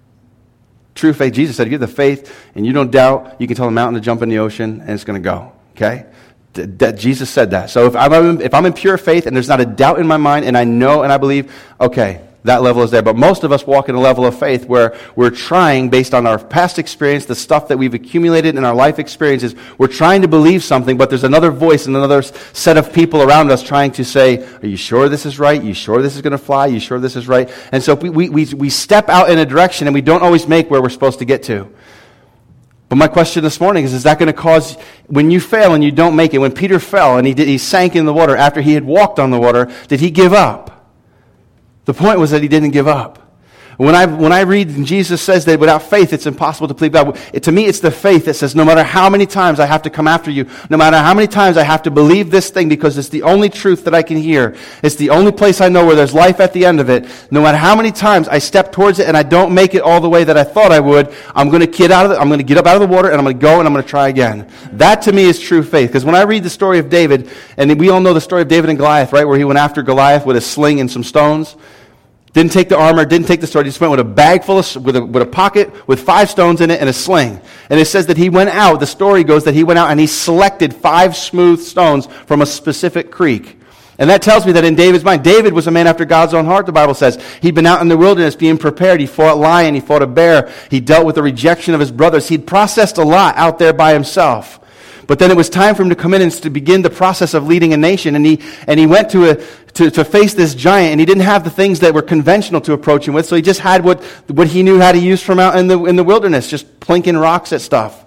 True faith, Jesus said, if you have the faith and you don't doubt, you can tell a mountain to jump in the ocean and it's going to go, okay? That Jesus said that. So if I'm, if I'm in pure faith and there's not a doubt in my mind and I know and I believe, okay, that level is there. But most of us walk in a level of faith where we're trying, based on our past experience, the stuff that we've accumulated in our life experiences, we're trying to believe something, but there's another voice and another set of people around us trying to say, are you sure this is right? Are you sure this is going to fly? Are you sure this is right? And so we, we, we step out in a direction and we don't always make where we're supposed to get to. But my question this morning is, is that going to cause, when you fail and you don't make it, when Peter fell and he did, he sank in the water after he had walked on the water, did he give up? The point was that he didn't give up. When I when I read and Jesus says that without faith it's impossible to please God, it, to me it's the faith that says no matter how many times I have to come after you, no matter how many times I have to believe this thing because it's the only truth that I can hear, it's the only place I know where there's life at the end of it, no matter how many times I step towards it and I don't make it all the way that I thought I would, I'm going to get out of the, I'm going to get up out of the water and I'm going to go and I'm going to try again. That to me is true faith. Because when I read the story of David, and we all know the story of David and Goliath, right, where he went after Goliath with a sling and some stones. Didn't take the armor, didn't take the sword. He just went with a bag full of, with a, with a pocket with five stones in it and a sling. And it says that he went out, the story goes that he went out and he selected five smooth stones from a specific creek. And that tells me that in David's mind, David was a man after God's own heart, the Bible says. He'd been out in the wilderness being prepared. He fought a lion, he fought a bear. He dealt with the rejection of his brothers. He'd processed a lot out there by himself. But then it was time for him to come in and to begin the process of leading a nation. And he and he went to a to, to face this giant, and he didn't have the things that were conventional to approach him with. So he just had what, what he knew how to use from out in the in the wilderness, just plinking rocks at stuff.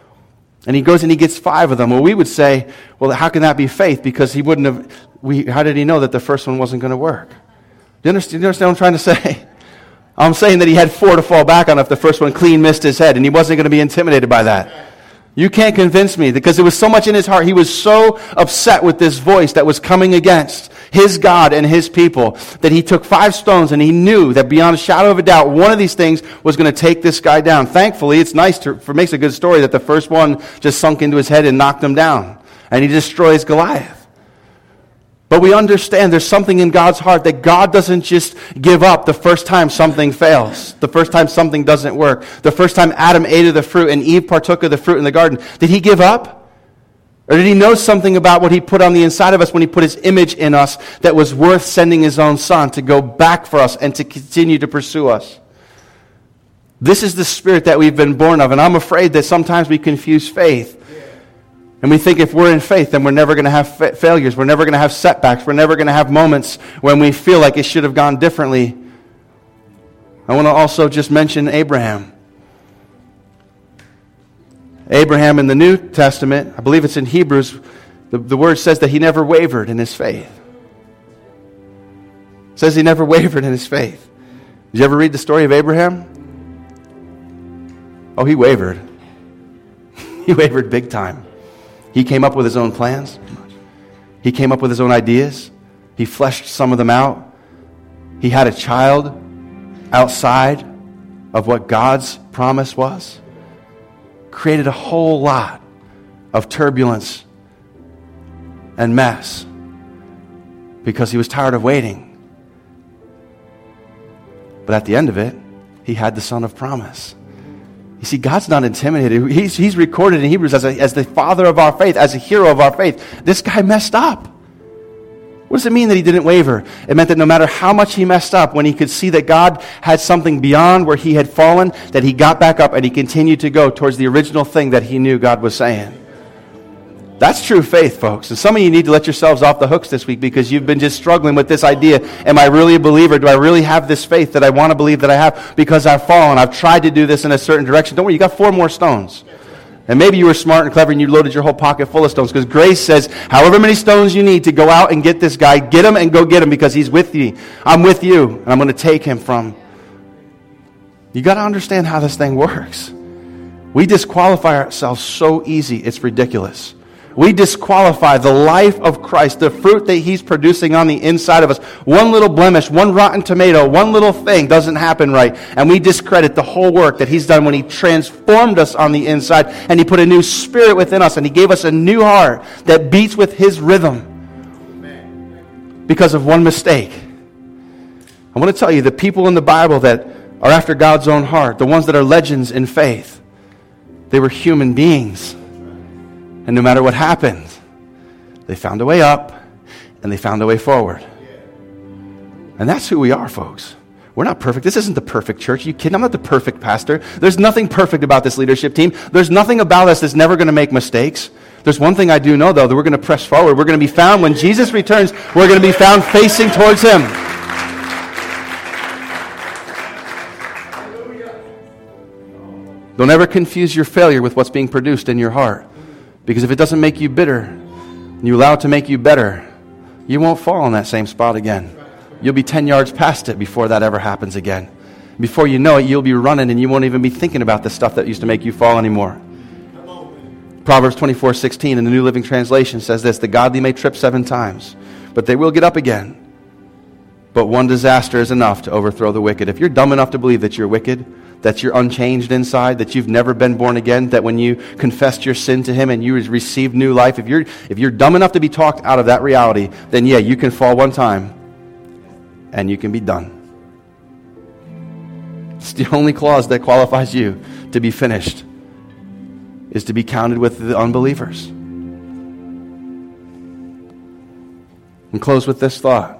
And he goes and he gets five of them. Well, we would say, well, how can that be faith? Because he wouldn't have. We how did he know that the first one wasn't going to work? Do you understand, do you understand what I'm trying to say? I'm saying that he had four to fall back on if the first one clean missed his head, and he wasn't going to be intimidated by that. You can't convince me, because there was so much in his heart. He was so upset with this voice that was coming against his God and his people that he took five stones and he knew that beyond a shadow of a doubt, one of these things was going to take this guy down. Thankfully, it's nice to, for makes a good story that the first one just sunk into his head and knocked him down. And he destroys Goliath. But we understand there's something in God's heart that God doesn't just give up the first time something fails, the first time something doesn't work, the first time Adam ate of the fruit and Eve partook of the fruit in the garden. Did he give up? Or did he know something about what he put on the inside of us when he put his image in us that was worth sending his own son to go back for us and to continue to pursue us? This is the spirit that we've been born of, and I'm afraid that sometimes we confuse faith. And we think if we're in faith, then we're never going to have fa- failures. We're never going to have setbacks. We're never going to have moments when we feel like it should have gone differently. I want to also just mention Abraham. Abraham in the New Testament, I believe it's in Hebrews, the, the word says that he never wavered in his faith. It says he never wavered in his faith. Did you ever read the story of Abraham? Oh, he wavered. He wavered big time. He came up with his own plans. He came up with his own ideas. He fleshed some of them out. He had a child outside of what God's promise was. Created a whole lot of turbulence and mess because he was tired of waiting. But at the end of it, he had the son of promise. You see, God's not intimidated. He's, he's recorded in Hebrews as, a, as the father of our faith, as a hero of our faith. This guy messed up. What does it mean that he didn't waver? It meant that no matter how much he messed up, when he could see that God had something beyond where he had fallen, that he got back up and he continued to go towards the original thing that he knew God was saying. That's true faith, folks. And some of you need to let yourselves off the hooks this week because you've been just struggling with this idea. Am I really a believer? Do I really have this faith that I want to believe that I have because I've fallen? I've tried to do this in a certain direction. Don't worry, you got four more stones. And maybe you were smart and clever and you loaded your whole pocket full of stones because grace says, however many stones you need to go out and get this guy, get him and go get him because he's with you. I'm with you and I'm going to take him from. You got to understand how this thing works. We disqualify ourselves so easy, it's ridiculous. We disqualify the life of Christ, the fruit that he's producing on the inside of us. One little blemish, one rotten tomato, one little thing doesn't happen right. And we discredit the whole work that he's done when he transformed us on the inside and he put a new spirit within us and he gave us a new heart that beats with his rhythm because of one mistake. I want to tell you, the people in the Bible that are after God's own heart, the ones that are legends in faith, they were human beings. And no matter what happened, they found a way up and they found a way forward. And that's who we are, folks. We're not perfect. This isn't the perfect church. Are you kidding? I'm not the perfect pastor. There's nothing perfect about this leadership team. There's nothing about us that's never going to make mistakes. There's one thing I do know, though, that we're going to press forward. We're going to be found when Jesus returns. We're going to be found facing towards him. Don't ever confuse your failure with what's being produced in your heart. Because if it doesn't make you bitter, and you allow it to make you better, you won't fall in that same spot again. You'll be ten yards past it before that ever happens again. Before you know it, you'll be running and you won't even be thinking about the stuff that used to make you fall anymore. Proverbs twenty-four sixteen in the New Living Translation says this, the godly may trip seven times, but they will get up again. But one disaster is enough to overthrow the wicked. If you're dumb enough to believe that you're wicked, that you're unchanged inside, that you've never been born again, that when you confessed your sin to him and you received new life, if you're if you're dumb enough to be talked out of that reality, then yeah, you can fall one time and you can be done. It's the only clause that qualifies you to be finished, is to be counted with the unbelievers. And close with this thought.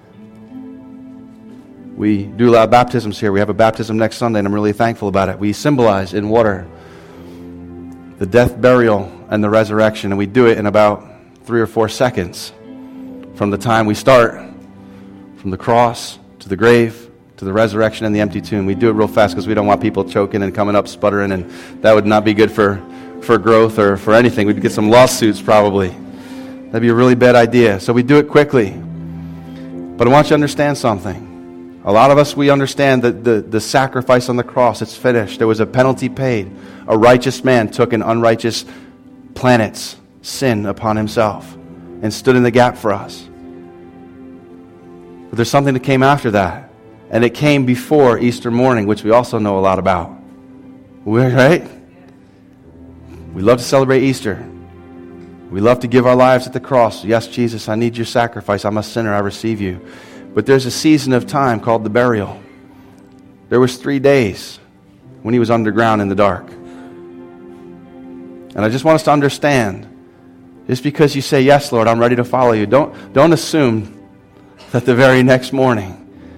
We do a lot of baptisms here. We have a baptism next Sunday, and I'm really thankful about it. We symbolize in water the death, burial, and the resurrection, and we do it in about three or four seconds from the time we start, from the cross to the grave to the resurrection and the empty tomb. We do it real fast because we don't want people choking and coming up sputtering, and that would not be good for, for growth or for anything. We'd get some lawsuits probably. That'd be a really bad idea. So we do it quickly. But I want you to understand something. A lot of us, we understand that the, the sacrifice on the cross, it's finished. There was a penalty paid. A righteous man took an unrighteous planet's sin upon himself and stood in the gap for us. But there's something that came after that. And it came before Easter morning, which we also know a lot about. We're, right? We love to celebrate Easter. We love to give our lives at the cross. Yes, Jesus, I need your sacrifice. I'm a sinner. I receive you. But there's a season of time called the burial. There was three days when he was underground in the dark. And I just want us to understand, just because you say, yes, Lord, I'm ready to follow you, don't, don't assume that the very next morning,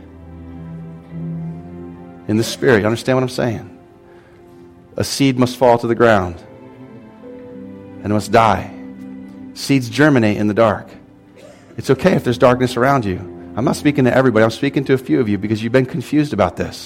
in the Spirit, you understand what I'm saying? A seed must fall to the ground and it must die. Seeds germinate in the dark. It's okay if there's darkness around you. I'm not speaking to everybody. I'm speaking to a few of you because you've been confused about this.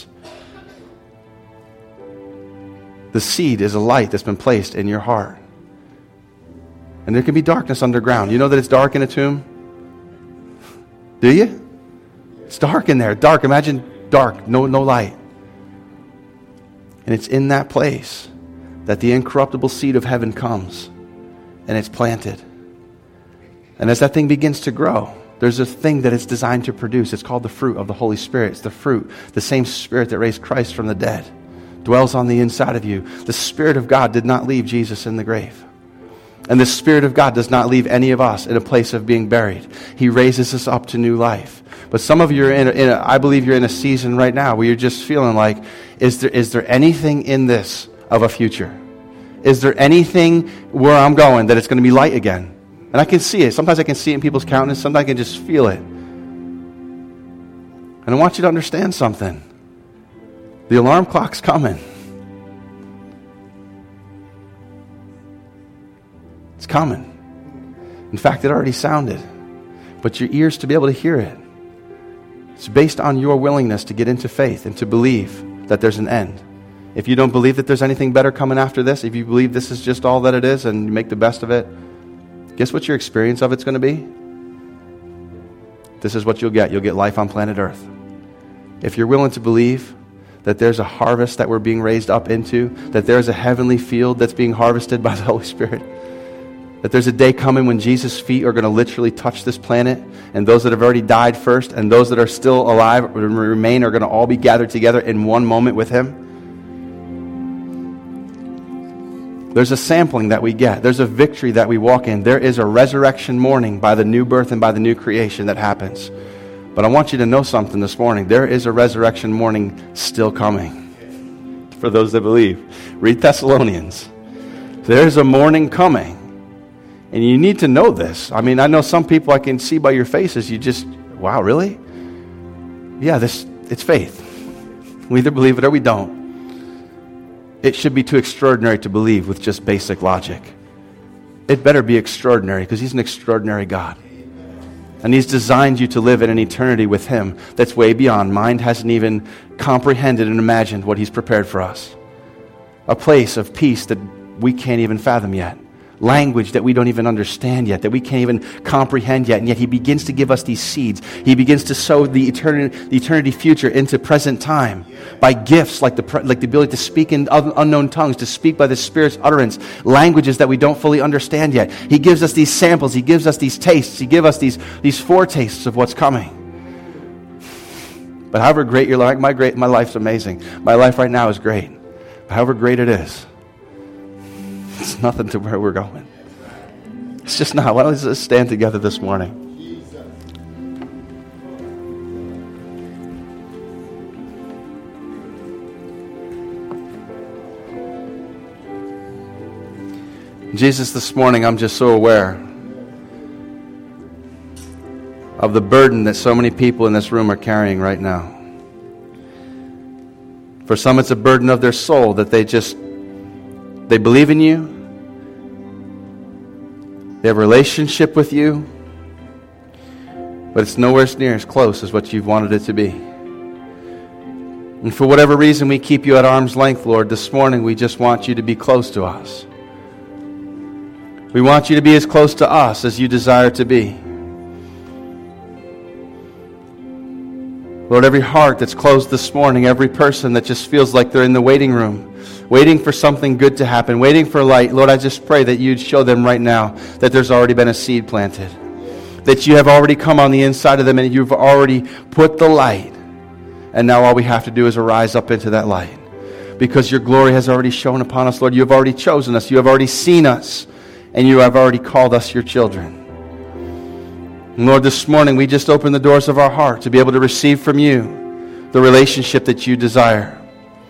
The seed is a light that's been placed in your heart. And there can be darkness underground. You know that it's dark in a tomb? Do you? It's dark in there. Dark. Imagine dark. No, no light. And it's in that place that the incorruptible seed of heaven comes and it's planted. And as that thing begins to grow, there's a thing that it's designed to produce. It's called the fruit of the Holy Spirit. It's the fruit, the same Spirit that raised Christ from the dead, dwells on the inside of you. The Spirit of God did not leave Jesus in the grave. And the Spirit of God does not leave any of us in a place of being buried. He raises us up to new life. But some of you are in, a, in a, I believe you're in a season right now where you're just feeling like, is there is there anything in this of a future? Is there anything where I'm going that it's going to be light again? And I can see it. Sometimes I can see it in people's countenance. Sometimes I can just feel it. And I want you to understand something. The alarm clock's coming. It's coming. In fact, it already sounded. But your ears to be able to hear it. It's based on your willingness to get into faith and to believe that there's an end. If you don't believe that there's anything better coming after this, if you believe this is just all that it is and you make the best of it, guess what your experience of it's going to be? This is what you'll get. You'll get life on planet Earth. If you're willing to believe that there's a harvest that we're being raised up into, that there's a heavenly field that's being harvested by the Holy Spirit, that there's a day coming when Jesus' feet are going to literally touch this planet, and those that have already died first and those that are still alive and remain are going to all be gathered together in one moment with Him. There's a sampling that we get. There's a victory that we walk in. There is a resurrection morning by the new birth and by the new creation that happens. But I want you to know something this morning. There is a resurrection morning still coming for those that believe. Read Thessalonians. There's a morning coming. And you need to know this. I mean, I know some people I can see by your faces, you just, wow, really? Yeah, this it's faith. We either believe it or we don't. It should be too extraordinary to believe with just basic logic. It better be extraordinary because He's an extraordinary God. And He's designed you to live in an eternity with Him that's way beyond. Mind hasn't even comprehended and imagined what He's prepared for us. A place of peace that we can't even fathom yet. Language that we don't even understand yet, that we can't even comprehend yet, and yet He begins to give us these seeds. He begins to sow the eternity, the eternity future into present time by gifts like the like the ability to speak in unknown tongues, to speak by the Spirit's utterance, languages that we don't fully understand yet. He gives us these samples. He gives us these tastes. He gives us these these foretastes of what's coming. But however great your life, my great my life's amazing. My life right now is great. However great it is, it's nothing to where we're going. It's just not. Why don't we just stand together this morning? Jesus, this morning I'm just so aware of the burden that so many people in this room are carrying right now. For some it's a burden of their soul that they just, they believe in you. They have a relationship with you, but it's nowhere near as close as what you've wanted it to be. And for whatever reason we keep you at arm's length, Lord, this morning we just want you to be close to us. We want you to be as close to us as you desire to be. Lord, every heart that's closed this morning, every person that just feels like they're in the waiting room, waiting for something good to happen, waiting for light, Lord, I just pray that you'd show them right now that there's already been a seed planted, that you have already come on the inside of them and you've already put the light, and now all we have to do is arise up into that light, because your glory has already shone upon us, Lord. You have already chosen us, you have already seen us, and you have already called us your children. And Lord, this morning we just open the doors of our heart to be able to receive from you the relationship that you desire.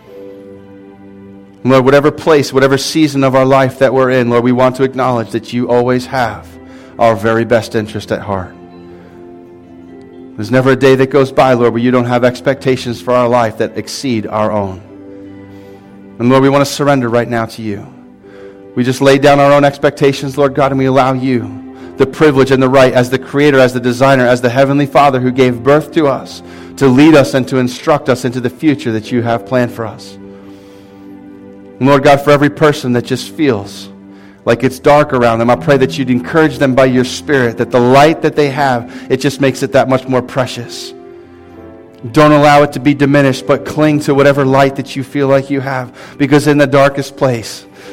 And Lord, whatever place, whatever season of our life that we're in, Lord, we want to acknowledge that you always have our very best interest at heart. There's never a day that goes by, Lord, where you don't have expectations for our life that exceed our own. And Lord, we want to surrender right now to you. We just lay down our own expectations, Lord God, and we allow you the privilege and the right as the Creator, as the Designer, as the Heavenly Father who gave birth to us, to lead us and to instruct us into the future that you have planned for us. And Lord God, for every person that just feels like it's dark around them, I pray that you'd encourage them by your Spirit, that the light that they have, it just makes it that much more precious. Don't allow it to be diminished, but cling to whatever light that you feel like you have, because in the darkest place,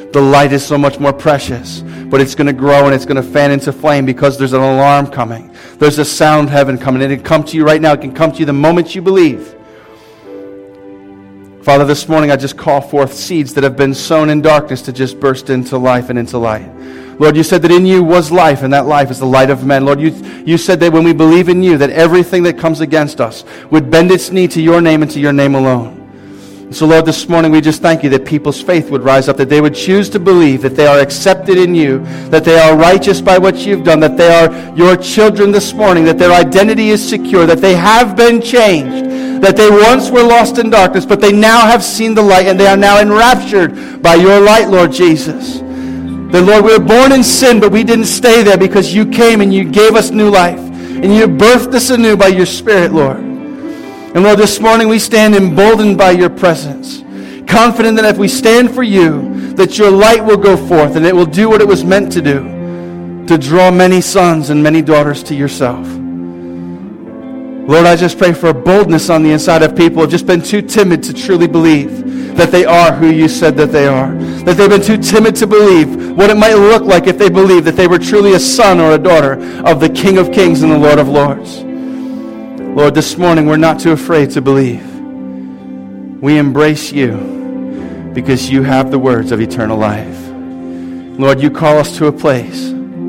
the light is so much more precious. But it's going to grow and it's going to fan into flame because there's an alarm coming. There's a sound heaven coming. And it can come to you right now. It can come to you the moment you believe. Father, this morning I just call forth seeds that have been sown in darkness to just burst into life and into light. Lord, you said that in you was life, and that life is the light of men. Lord, you, you said that when we believe in you, that everything that comes against us would bend its knee to your name and to your name alone. So, Lord, this morning we just thank you that people's faith would rise up, that they would choose to believe that they are accepted in you, that they are righteous by what you've done, that they are your children this morning, that their identity is secure, that they have been changed, that they once were lost in darkness, but they now have seen the light, and they are now enraptured by your light, Lord Jesus. That, Lord, we were born in sin, but we didn't stay there because you came and you gave us new life, and you birthed us anew by your Spirit, Lord. And Lord, this morning we stand emboldened by your presence, confident that if we stand for you, that your light will go forth and it will do what it was meant to do, to draw many sons and many daughters to yourself. Lord, I just pray for a boldness on the inside of people who have just been too timid to truly believe that they are who you said that they are. That they've been too timid to believe what it might look like if they believed that they were truly a son or a daughter of the King of Kings and the Lord of Lords. Lord, this morning we're not too afraid to believe. We embrace you because you have the words of eternal life. Lord, you call us to a place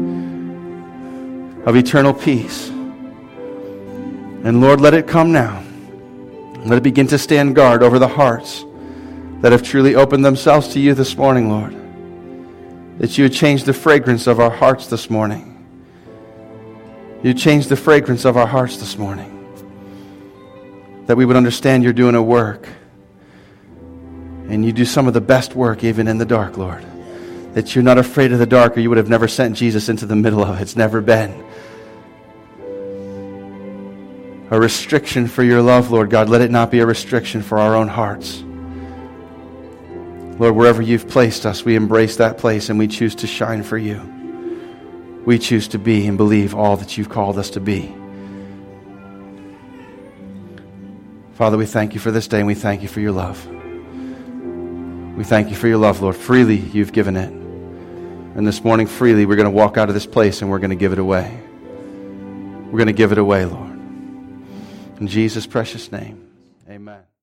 of eternal peace. And Lord, let it come now. Let it begin to stand guard over the hearts that have truly opened themselves to you this morning, Lord. That you would change the fragrance of our hearts this morning. You change the fragrance of our hearts this morning. That we would understand you're doing a work. And you do some of the best work even in the dark, Lord. That you're not afraid of the dark, or you would have never sent Jesus into the middle of it. It's never been a restriction for your love, Lord God. Let it not be a restriction for our own hearts. Lord, wherever you've placed us, we embrace that place and we choose to shine for you. We choose to be and believe all that you've called us to be. Father, we thank you for this day and we thank you for your love. We thank you for your love, Lord. Freely you've given it. And this morning, freely, we're going to walk out of this place and we're going to give it away. We're going to give it away, Lord. In Jesus' precious name, amen.